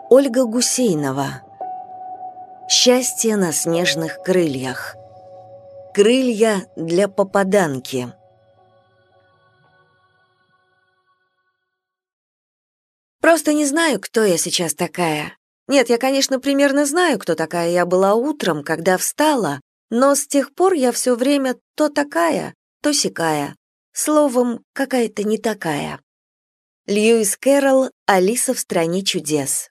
Ольга Гусейнова. Счастье на снежных крыльях. Крылья для попаданки. Просто не знаю, кто я сейчас такая. Нет, я, конечно, примерно знаю, кто такая я была утром, когда встала, но с тех пор я все время то такая, то сякая. Словом, какая-то не такая. Льюис Кэрролл «Алиса в стране чудес».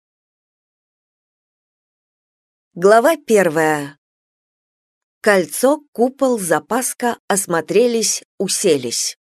Глава 1. Кольцо, купол, запаска, осмотрелись, уселись.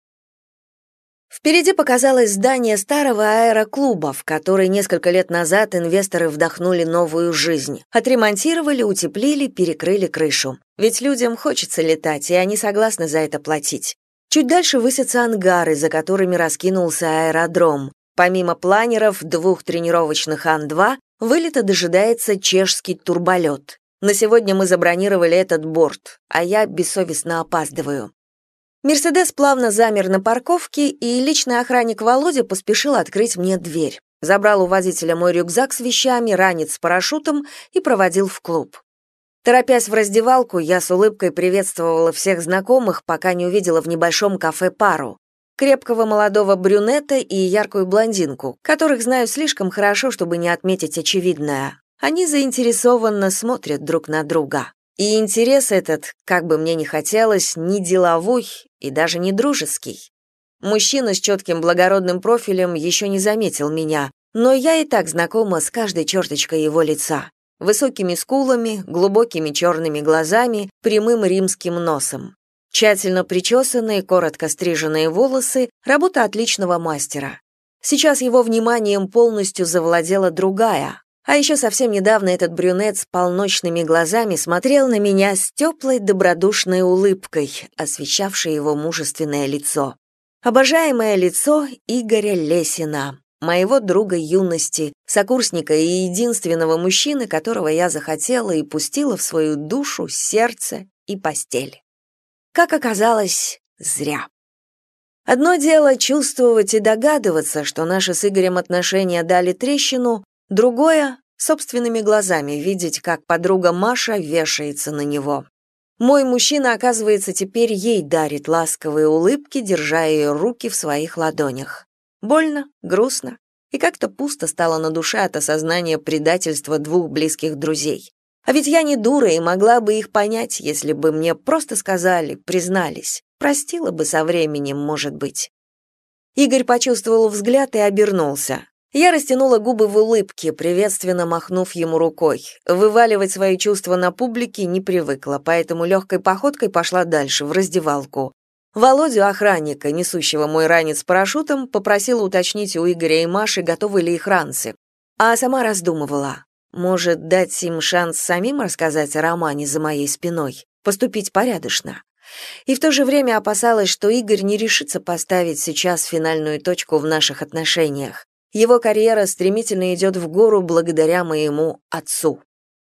Впереди показалось здание старого аэроклуба, в который несколько лет назад инвесторы вдохнули новую жизнь. Отремонтировали, утеплили, перекрыли крышу. Ведь людям хочется летать, и они согласны за это платить. Чуть дальше высятся ангары, за которыми раскинулся аэродром. Помимо планеров, 2 тренировочных Ан-2, вылета дожидается чешский турболет. На сегодня мы забронировали этот борт, а я бессовестно опаздываю. «Мерседес» плавно замер на парковке, и личный охранник Володя поспешил открыть мне дверь. Забрал у водителя мой рюкзак с вещами, ранец с парашютом и проводил в клуб. Торопясь в раздевалку, я с улыбкой приветствовала всех знакомых, пока не увидела в небольшом кафе пару. Крепкого молодого брюнета и яркую блондинку, которых знаю слишком хорошо, чтобы не отметить очевидное. Они заинтересованно смотрят друг на друга. И интерес этот, как бы мне ни хотелось, не деловой и даже не дружеский. Мужчина с четким благородным профилем еще не заметил меня, но я и так знакома с каждой черточкой его лица. Высокими скулами, глубокими черными глазами, прямым римским носом. Тщательно причесанные, коротко стриженные волосы — работа отличного мастера. Сейчас его вниманием полностью завладела другая, а еще совсем недавно этот брюнет с полночными глазами смотрел на меня с теплой добродушной улыбкой, освещавшей его мужественное лицо. Обожаемое лицо Игоря Лесина, моего друга юности, сокурсника и единственного мужчины, которого я захотела и пустила в свою душу, сердце и постель. Как оказалось, зря. Одно дело чувствовать и догадываться, что наши с Игорем отношения дали трещину, другое — собственными глазами видеть, как подруга Маша вешается на него. Мой мужчина, оказывается, теперь ей дарит ласковые улыбки, держа ее руки в своих ладонях. Больно, грустно, и как-то пусто стало на душе от осознания предательства 2 близких друзей. А ведь я не дура и могла бы их понять, если бы мне просто сказали, признались. Простила бы со временем, может быть. Игорь почувствовал взгляд и обернулся. Я растянула губы в улыбке, приветственно махнув ему рукой. Вываливать свои чувства на публике не привыкла, поэтому легкой походкой пошла дальше, в раздевалку. Володю, охранника, несущего мой ранец с парашютом, попросила уточнить у Игоря и Маши, готовы ли их ранцы. А сама раздумывала. Может, дать им шанс самим рассказать о романе за моей спиной, поступить порядочно. И в то же время опасалась, что Игорь не решится поставить сейчас финальную точку в наших отношениях. Его карьера стремительно идет в гору благодаря моему отцу.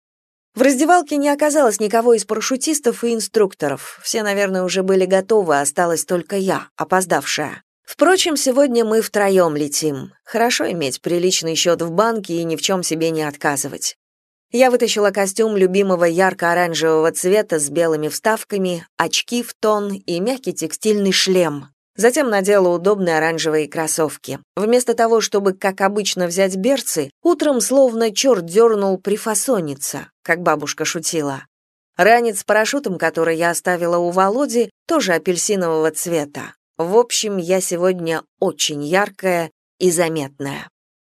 В раздевалке не оказалось никого из парашютистов и инструкторов. Все, наверное, уже были готовы, осталась только я, опоздавшая. Впрочем, сегодня мы втроем летим. Хорошо иметь приличный счет в банке и ни в чем себе не отказывать. Я вытащила костюм любимого ярко-оранжевого цвета с белыми вставками, очки в тон и мягкий текстильный шлем. Затем надела удобные оранжевые кроссовки. Вместо того, чтобы, как обычно, взять берцы, утром словно черт дернул прифасониться, как бабушка шутила. Ранец с парашютом, который я оставила у Володи, тоже апельсинового цвета. В общем, я сегодня очень яркая и заметная.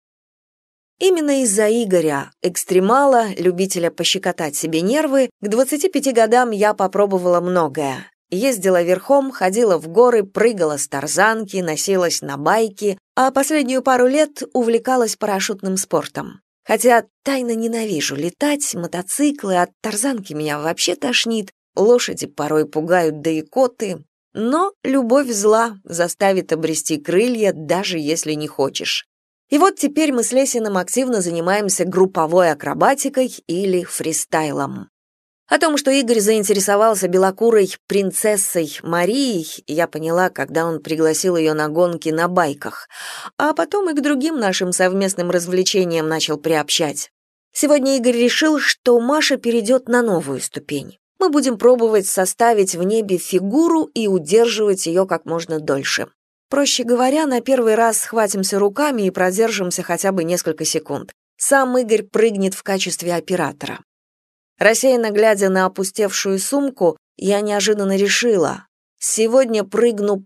Именно из-за Игоря, экстремала, любителя пощекотать себе нервы, к 25 годам я попробовала многое. Ездила верхом, ходила в горы, прыгала с тарзанки, носилась на байке, а последнюю пару лет увлекалась парашютным спортом. Хотя тайно ненавижу летать, мотоциклы, от тарзанки меня вообще тошнит, лошади порой пугают, да и коты. Но любовь зла заставит обрести крылья, даже если не хочешь. И вот теперь мы с Лесиным активно занимаемся групповой акробатикой или фристайлом. О том, что Игорь заинтересовался белокурой принцессой Марией, я поняла, когда он пригласил ее на гонки на байках, а потом и к другим нашим совместным развлечениям начал приобщать. Сегодня Игорь решил, что Маша перейдет на новую ступень. Мы будем пробовать составить в небе фигуру и удерживать ее как можно дольше. Проще говоря, на первый раз схватимся руками и продержимся хотя бы несколько секунд. Сам Игорь прыгнет в качестве оператора. Рассеянно глядя на опустевшую сумку, я неожиданно решила: сегодня прыгну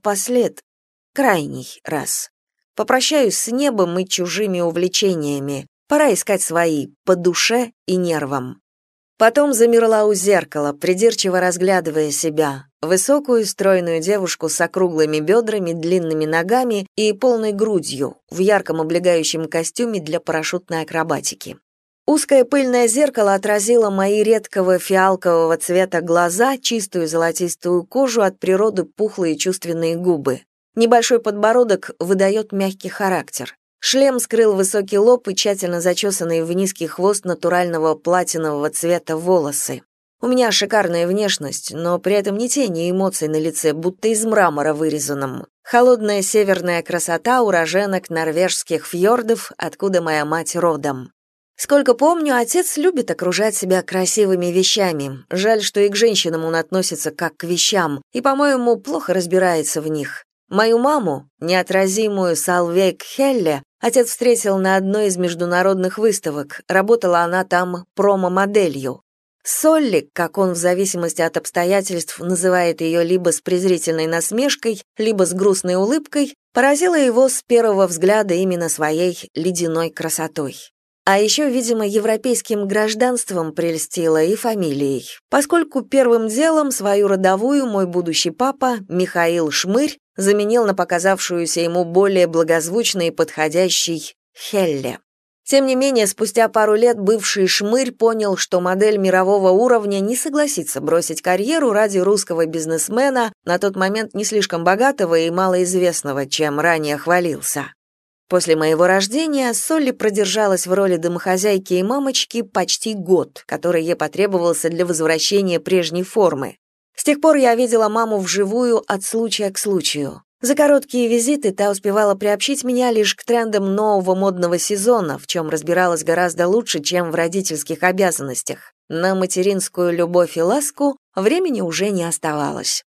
крайний раз. Попрощаюсь с небом и чужими увлечениями. Пора искать свои, по душе и нервам. Потом замерла у зеркала, придирчиво разглядывая себя. Высокую, стройную девушку с округлыми бедрами, длинными ногами и полной грудью, в ярком облегающем костюме для парашютной акробатики. Узкое пыльное зеркало отразило мои редкого фиалкового цвета глаза, чистую золотистую кожу, от природы пухлые чувственные губы. Небольшой подбородок выдает мягкий характер. Шлем скрыл высокий лоб и тщательно зачесанный в низкий хвост натурального платинового цвета волосы. У меня шикарная внешность, но при этом ни тени эмоций на лице, будто из мрамора вырезанном. Холодная северная красота уроженок норвежских фьордов, откуда моя мать родом. Сколько помню, отец любит окружать себя красивыми вещами. Жаль, что и к женщинам он относится как к вещам, и, по-моему, плохо разбирается в них. Мою маму, неотразимую Салвейк Хелле, отец встретил на одной из международных выставок. Работала она там промо-моделью. Солли, как он в зависимости от обстоятельств называет ее либо с презрительной насмешкой, либо с грустной улыбкой, поразила его с первого взгляда именно своей ледяной красотой. А еще, видимо, европейским гражданством прельстила и фамилией, поскольку первым делом свою родовую мой будущий папа, Михаил Шмырь, заменил на показавшуюся ему более благозвучной и подходящей Хелле. Тем не менее, спустя пару лет бывший Шмырь понял, что модель мирового уровня не согласится бросить карьеру ради русского бизнесмена, на тот момент не слишком богатого и малоизвестного, чем ранее хвалился. После моего рождения Солли продержалась в роли домохозяйки и мамочки почти год, который ей потребовался для возвращения прежней формы. С тех пор я видела маму вживую от случая к случаю. За короткие визиты та успевала приобщить меня лишь к трендам нового модного сезона, в чем разбиралась гораздо лучше, чем в родительских обязанностях. На материнскую любовь и ласку времени уже не оставалось.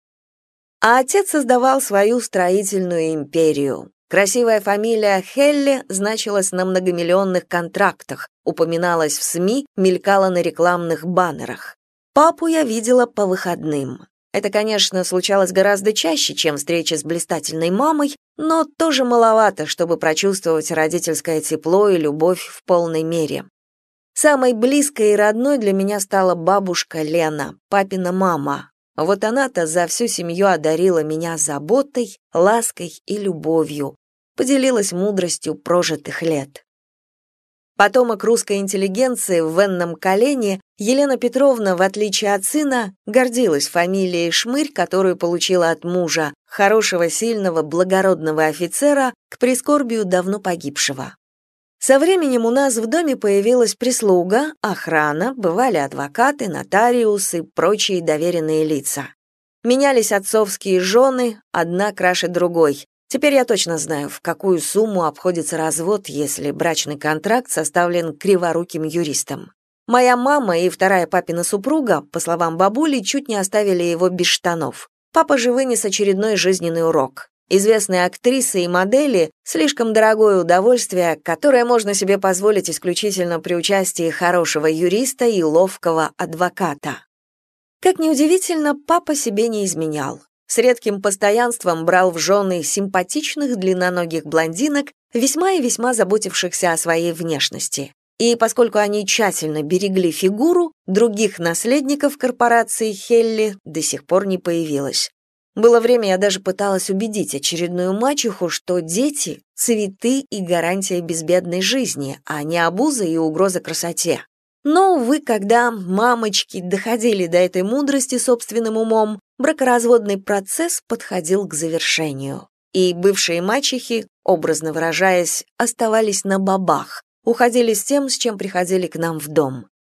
А отец создавал свою строительную империю. Красивая фамилия Хелле значилась на многомиллионных контрактах, упоминалась в СМИ, мелькала на рекламных баннерах. Папу я видела по выходным. Это, конечно, случалось гораздо чаще, чем встречи с блистательной мамой, но тоже маловато, чтобы прочувствовать родительское тепло и любовь в полной мере. Самой близкой и родной для меня стала бабушка Лена, папина мама. Вот она-то за всю семью одарила меня заботой, лаской и любовью, поделилась мудростью прожитых лет. Потомок русской интеллигенции в энном колене, Елена Петровна, в отличие от сына, гордилась фамилией Шмырь, которую получила от мужа, хорошего, сильного, благородного офицера, к прискорбию давно погибшего. Со временем у нас в доме появилась прислуга, охрана, бывали адвокаты, нотариусы, прочие доверенные лица. Менялись отцовские жены, одна краше другой. Теперь я точно знаю, в какую сумму обходится развод, если брачный контракт составлен криворуким юристом. Моя мама и вторая папина супруга, по словам бабули, чуть не оставили его без штанов. Папа же вынес очередной жизненный урок. Известные актрисы и модели – слишком дорогое удовольствие, которое можно себе позволить исключительно при участии хорошего юриста и ловкого адвоката. Как ни удивительно, папа себе не изменял. С редким постоянством брал в жены симпатичных длинноногих блондинок, весьма и весьма заботившихся о своей внешности. И поскольку они тщательно берегли фигуру, других наследников корпорации Хелли до сих пор не появилось. Было время, я даже пыталась убедить очередную мачеху, что дети — цветы и гарантия безбедной жизни, а не обуза и угроза красоте. Но, увы, когда мамочки доходили до этой мудрости собственным умом, бракоразводный процесс подходил к завершению. И бывшие мачехи, образно выражаясь, оставались на бабах, уходили с тем, с чем приходили к нам в дом.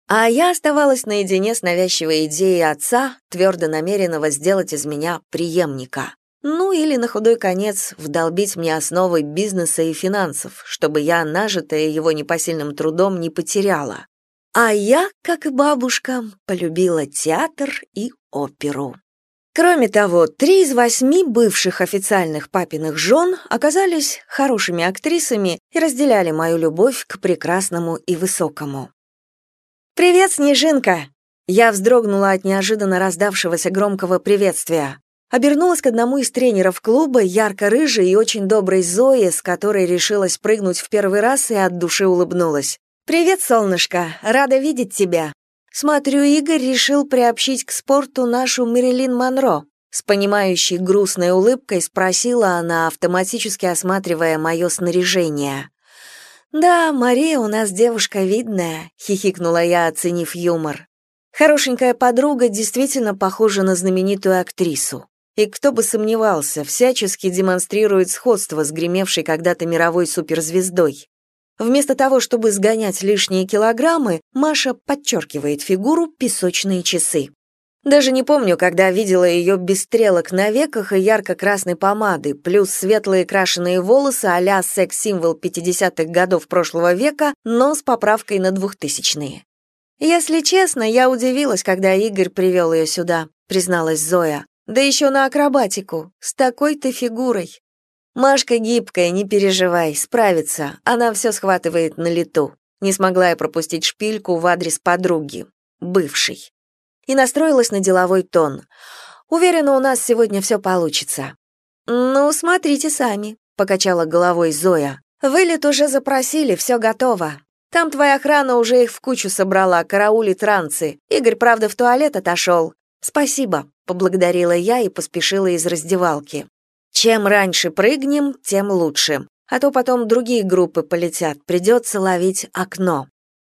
А я оставалась наедине с навязчивой идеей отца, твердо намеренного сделать из меня преемника. Ну или на худой конец вдолбить мне основы бизнеса и финансов, чтобы я нажитое его непосильным трудом не потеряла. А я, как и бабушка, полюбила театр и оперу. Кроме того, 3 из 8 бывших официальных папиных жен оказались хорошими актрисами и разделяли мою любовь к прекрасному и высокому. «Привет, Снежинка!» Я вздрогнула от неожиданно раздавшегося громкого приветствия. Обернулась к одному из тренеров клуба, ярко-рыжей и очень доброй Зое, с которой решилась прыгнуть в первый раз и от души улыбнулась. «Привет, солнышко, рада видеть тебя. Смотрю, Игорь решил приобщить к спорту нашу Мэрилин Монро». С понимающей грустной улыбкой спросила она, автоматически осматривая мое снаряжение. «Да, Мария у нас девушка видная», — хихикнула я, оценив юмор. Хорошенькая подруга действительно похожа на знаменитую актрису. И кто бы сомневался, всячески демонстрирует сходство с гремевшей когда-то мировой суперзвездой. Вместо того, чтобы сгонять лишние килограммы, Маша подчеркивает фигуру песочные часы. Даже не помню, когда видела ее без стрелок на веках и ярко-красной помады, плюс светлые крашеные волосы а-ля секс-символ 50-х годов прошлого века, но с поправкой на 2000-е. «Если честно, я удивилась, когда Игорь привел ее сюда», — призналась Зоя. «Да еще на акробатику, с такой-то фигурой». «Машка гибкая, не переживай, справится, она все схватывает на лету». Не смогла я пропустить шпильку в адрес подруги, бывшей. И настроилась на деловой тон. «Уверена, у нас сегодня все получится». «Ну, смотрите сами», — покачала головой Зоя. «Вылет уже запросили, все готово. Там твоя охрана уже их в кучу собрала, караулит ранцы. Игорь, правда, в туалет отошел». «Спасибо», — поблагодарила я и поспешила из раздевалки. Чем раньше прыгнем, тем лучше, а то потом другие группы полетят, придется ловить окно.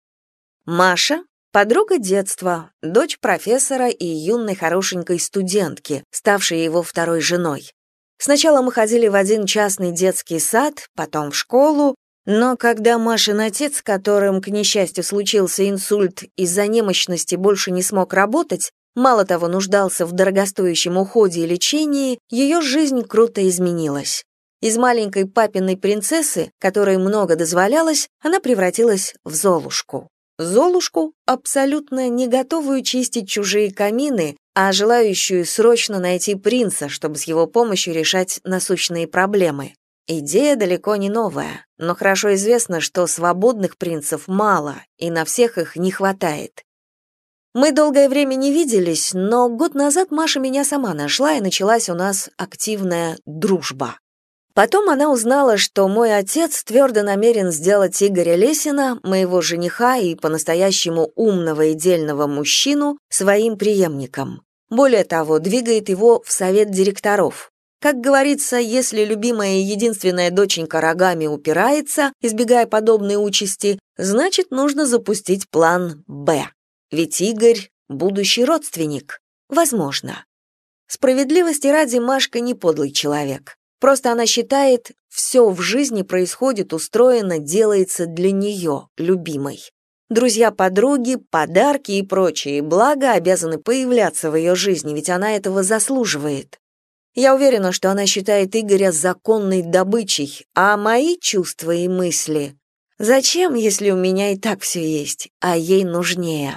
Маша — подруга детства, дочь профессора и юной хорошенькой студентки, ставшей его второй женой. Сначала мы ходили в один частный детский сад, потом в школу, но когда Машин отец, которым, к несчастью, случился инсульт, из-за немощности больше не смог работать, мало того, нуждался в дорогостоящем уходе и лечении, ее жизнь круто изменилась. Из маленькой папиной принцессы, которой много дозволялось, она превратилась в Золушку. Золушку, абсолютно не готовую чистить чужие камины, а желающую срочно найти принца, чтобы с его помощью решать насущные проблемы. Идея далеко не новая, но хорошо известно, что свободных принцев мало, и на всех их не хватает. Мы долгое время не виделись, но год назад Маша меня сама нашла, и началась у нас активная дружба. Потом она узнала, что мой отец твердо намерен сделать Игоря Лесина, моего жениха и по-настоящему умного и дельного мужчину, своим преемником. Более того, двигает его в совет директоров. Как говорится, если любимая и единственная доченька рогами упирается, избегая подобной участи, значит, нужно запустить план «Б». Ведь Игорь — будущий родственник. Возможно. Справедливости ради, Машка не подлый человек. Просто она считает, все в жизни происходит, устроено, делается для нее, любимой. Друзья-подруги, подарки и прочие блага обязаны появляться в ее жизни, ведь она этого заслуживает. Я уверена, что она считает Игоря законной добычей, а мои чувства и мысли... Зачем, если у меня и так все есть, а ей нужнее?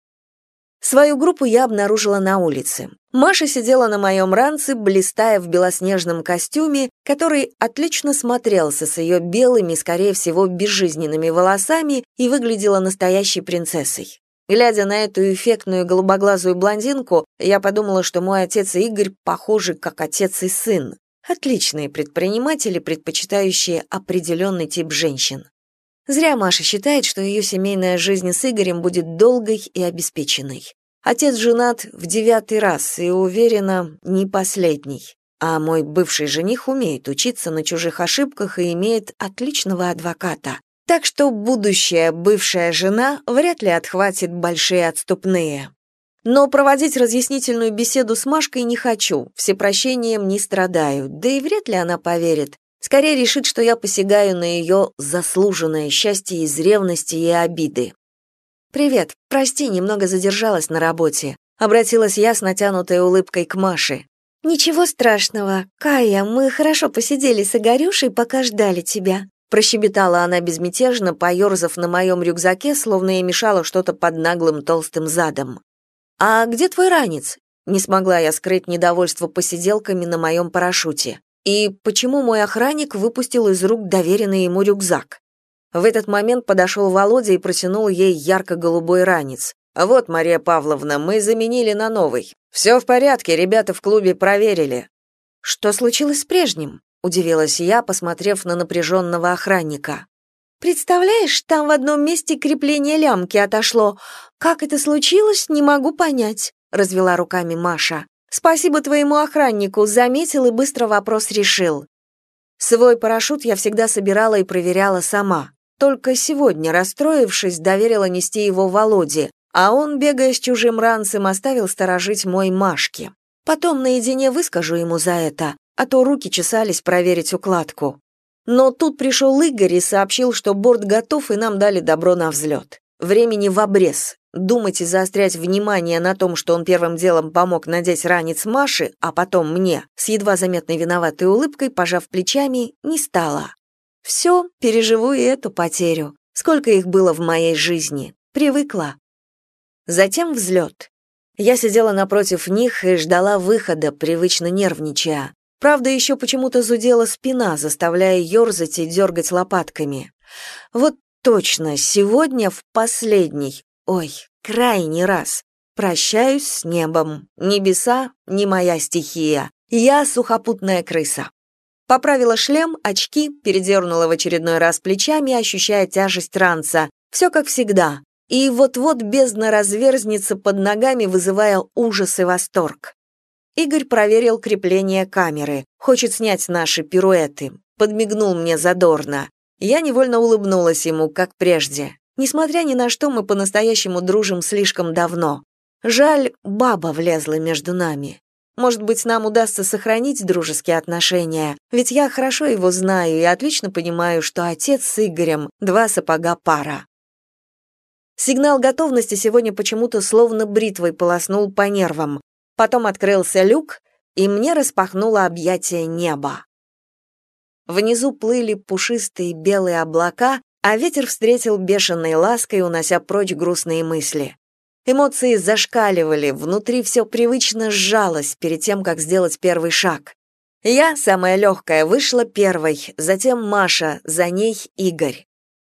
Свою группу я обнаружила на улице. Маша сидела на моем ранце, блистая в белоснежном костюме, который отлично смотрелся с ее белыми, скорее всего, безжизненными волосами и выглядела настоящей принцессой. Глядя на эту эффектную голубоглазую блондинку, я подумала, что мой отец и Игорь похожи как отец и сын. Отличные предприниматели, предпочитающие определенный тип женщин. Зря Маша считает, что ее семейная жизнь с Игорем будет долгой и обеспеченной. Отец женат в 9-й раз и, уверена, не последний. А мой бывший жених умеет учиться на чужих ошибках и имеет отличного адвоката. Так что будущая бывшая жена вряд ли отхватит большие отступные. Но проводить разъяснительную беседу с Машкой не хочу, всепрощением не страдаю, да и вряд ли она поверит. Скорее решит, что я посягаю на ее заслуженное счастье из ревности и обиды. «Привет, прости, немного задержалась на работе», — обратилась я с натянутой улыбкой к Маше. «Ничего страшного. Кая, мы хорошо посидели с Игорюшей, пока ждали тебя», — прощебетала она безмятежно, поёрзав на моем рюкзаке, словно ей мешало что-то под наглым толстым задом. «А где твой ранец?» Не смогла я скрыть недовольство посиделками на моем парашюте. «И почему мой охранник выпустил из рук доверенный ему рюкзак?» В этот момент подошел Володя и протянул ей ярко-голубой ранец. «Вот, Мария Павловна, мы заменили на новый. Все в порядке, ребята в клубе проверили». «Что случилось с прежним?» — удивилась я, посмотрев на напряженного охранника. «Представляешь, там в одном месте крепление лямки отошло. Как это случилось, не могу понять», — развела руками Маша. «Спасибо твоему охраннику, заметил и быстро вопрос решил». Свой парашют я всегда собирала и проверяла сама. Только сегодня, расстроившись, доверила нести его Володе, а он, бегая с чужим ранцем, оставил сторожить мой Машке. Потом наедине выскажу ему за это, а то руки чесались проверить укладку. Но тут пришел Игорь и сообщил, что борт готов, и нам дали добро на взлет. Времени в обрез. Думать и заострять внимание на том, что он первым делом помог надеть ранец Маше, а потом мне, с едва заметной виноватой улыбкой, пожав плечами, не стало. Все, переживу и эту потерю. Сколько их было в моей жизни. Привыкла. Затем взлет. Я сидела напротив них и ждала выхода, привычно нервничая. Правда, еще почему-то зудела спина, заставляя ерзать и дергать лопатками. Вот точно, сегодня в последний, крайний раз. Прощаюсь с небом. Небеса — не моя стихия. Я сухопутная крыса. Поправила шлем, очки, передернула в очередной раз плечами, ощущая тяжесть ранца. Все как всегда. И вот-вот бездна разверзнется под ногами, вызывая ужас и восторг. Игорь проверил крепление камеры. Хочет снять наши пируэты. Подмигнул мне задорно. Я невольно улыбнулась ему, как прежде. Несмотря ни на что, мы по-настоящему дружим слишком давно. Жаль, баба влезла между нами. Может быть, нам удастся сохранить дружеские отношения, ведь я хорошо его знаю и отлично понимаю, что отец с Игорем — два сапога пара. Сигнал готовности сегодня почему-то словно бритвой полоснул по нервам. Потом открылся люк, и мне распахнуло объятие неба. Внизу плыли пушистые белые облака, а ветер встретил бешеной лаской, унося прочь грустные мысли. Эмоции зашкаливали, внутри все привычно сжалось перед тем, как сделать первый шаг. Я, самая легкая, вышла первой, затем Маша, за ней Игорь.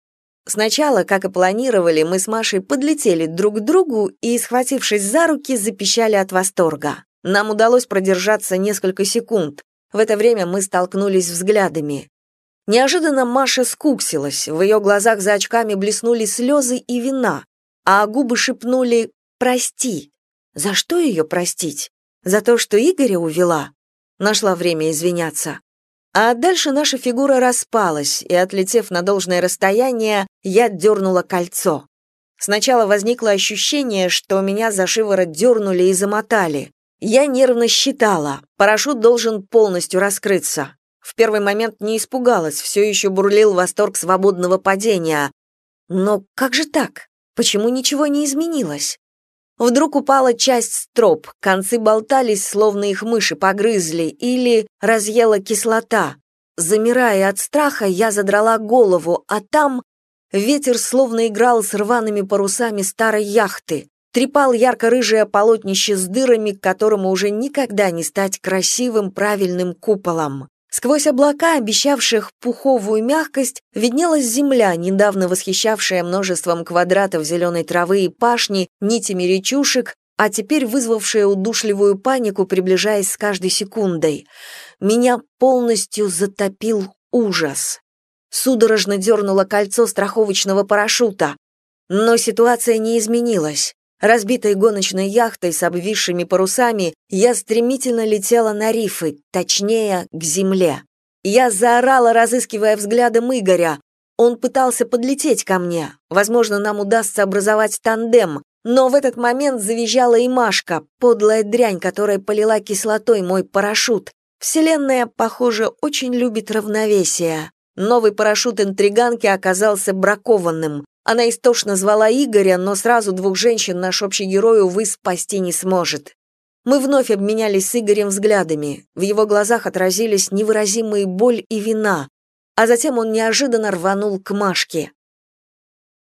Сначала, как и планировали, мы с Машей подлетели друг к другу и, схватившись за руки, запищали от восторга. Нам удалось продержаться несколько секунд. В это время мы столкнулись взглядами. Неожиданно Маша скуксилась, в ее глазах за очками блеснули слезы и вина, а губы шепнули «прости». За что ее простить? За то, что Игоря увела? Нашла время извиняться. А дальше наша фигура распалась, и, отлетев на должное расстояние, я дернула кольцо. Сначала возникло ощущение, что меня за шиворот дернули и замотали. Я нервно считала, парашют должен полностью раскрыться. В первый момент не испугалась, все еще бурлил восторг свободного падения. Но как же так? Почему ничего не изменилось? Вдруг упала часть строп, концы болтались, словно их мыши погрызли, или разъела кислота. Замирая от страха, я задрала голову, а там ветер словно играл с рваными парусами старой яхты, трепал ярко-рыжее полотнище с дырами, к которому уже никогда не стать красивым правильным куполом. Сквозь облака, обещавших пуховую мягкость, виднелась земля, недавно восхищавшая множеством квадратов зеленой травы и пашни, нитями речушек, а теперь вызвавшая удушливую панику, приближаясь с каждой секундой. Меня полностью затопил ужас. Судорожно дернуло кольцо страховочного парашюта. Но ситуация не изменилась. Разбитой гоночной яхтой с обвисшими парусами, я стремительно летела на рифы, точнее, к земле. Я заорала, разыскивая взглядом Игоря. Он пытался подлететь ко мне. Возможно, нам удастся образовать тандем, но в этот момент завизжала и Машка, подлая дрянь, которая полила кислотой мой парашют. Вселенная, похоже, очень любит равновесие. Новый парашют интриганки оказался бракованным. Она истошно звала Игоря, но сразу двух женщин наш общий герой, увы, спасти не сможет. Мы вновь обменялись с Игорем взглядами. В его глазах отразились невыразимые боль и вина, а затем он неожиданно рванул к Машке.